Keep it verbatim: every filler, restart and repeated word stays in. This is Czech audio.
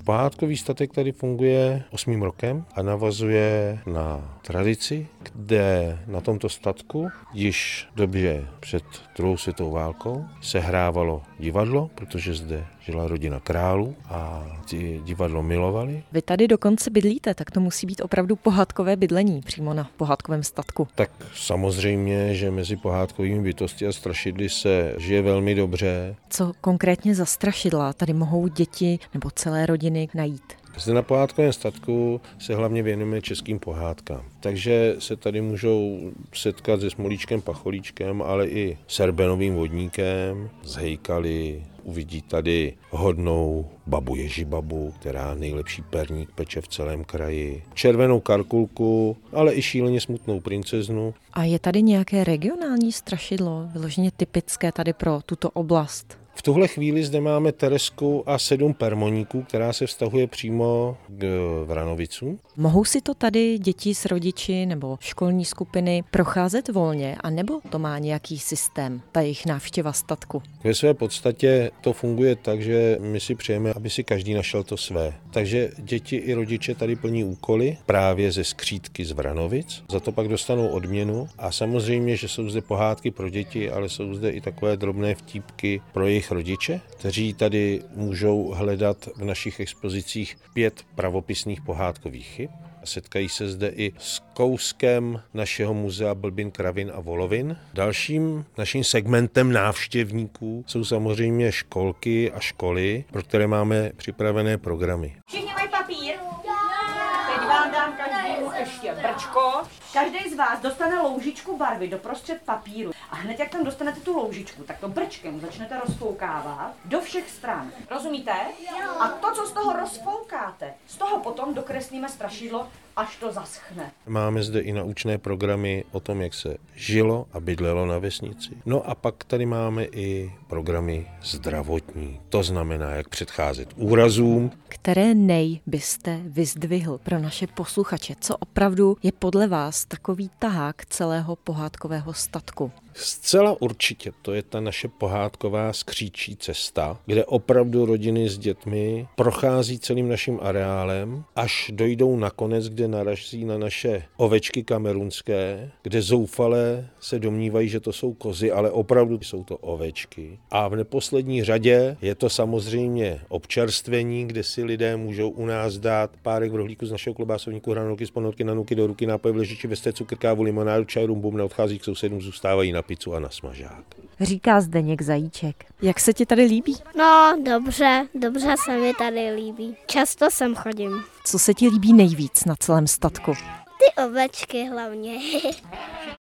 Pohádkový statek tady funguje osmým rokem a navazuje na tradici, kde na tomto statku již v době před druhou světovou válkou se hrávalo divadlo, protože zde žila rodina králů a ti divadlo milovali. Vy tady dokonce bydlíte, tak to musí být opravdu pohádkové bydlení přímo na pohádkovém statku. Tak samozřejmě, že mezi pohádkovými bytosti a strašidly se žije velmi dobře. Co konkrétně za strašidla tady mohou děti nebo celé rodiny najít? Zde na pohádkovém statku se hlavně věnujeme českým pohádkám. Takže se tady můžou setkat se Smolíčkem, Pacholíčkem, ale i Serbenovým vodníkem, s hejkaly. Uvidí tady hodnou babu Ježibabu, která nejlepší perník peče v celém kraji. Červenou Karkulku, ale i šíleně smutnou princeznu. A je tady nějaké regionální strašidlo, vyloženě typické tady pro tuto oblast? V tuhle chvíli zde máme Teresku a sedm permoníků, která se vztahuje přímo k Vranovicům. Mohou si to tady děti s rodiči nebo školní skupiny procházet volně, anebo to má nějaký systém, ta jejich návštěva statku? Ve své podstatě to funguje tak, že my si přejeme, aby si každý našel to své. Takže děti i rodiče tady plní úkoly právě ze skřídky z Vranovic. Za to pak dostanou odměnu a samozřejmě, že jsou zde pohádky pro děti, ale jsou zde i takové drobné vtípky pro jejich rodiče, kteří tady můžou hledat v našich expozicích pět pravopisných pohádkových chyb. Setkají se zde i s kouskem našeho muzea Blbin, Kravin a Volovin. Dalším naším segmentem návštěvníků jsou samozřejmě školky a školy, pro které máme připravené programy. Všichni mají papír? Teď vám dám každému ještě brčko. Každý z vás dostane loužičku barvy doprostřed papíru. A hned jak tam dostanete tu loužičku, tak to brčkem začnete rozfoukávat do všech stran. Rozumíte? A to, co z toho rozfoukáte, z toho potom dokreslíme strašidlo, až to zaschne. Máme zde i naučné programy o tom, jak se žilo a bydlelo na vesnici. No a pak tady máme i programy zdravotní. To znamená, jak předcházet úrazům. Které nej byste vyzdvihl pro naše posluchače? Co opravdu je podle vás takový tahák celého pohádkového statku? Zcela určitě to je ta naše pohádková skříčí cesta, kde opravdu rodiny s dětmi prochází celým naším areálem, až dojdou nakonec, kde narazí na naše ovečky kamerunské, kde zoufale se domnívají, že to jsou kozy, ale opravdu jsou to ovečky. A v neposlední řadě je to samozřejmě občerstvení, kde si lidé můžou u nás dát párek v rohlíku z našeho klobásovníku, hranolky z ponorky na nuky do ruky, nápoj v ležiči, ve cukr, kávu, limonádu, čaj, rum, bum, neodchází k sousedům, zůstávají na pizzu a na smažák. Říká Zdeněk Zajíček. Jak se ti tady líbí? No, dobře, dobře se mi tady líbí. Často sem chodím. Co se ti líbí nejvíc na celém statku? Ty ovečky hlavně.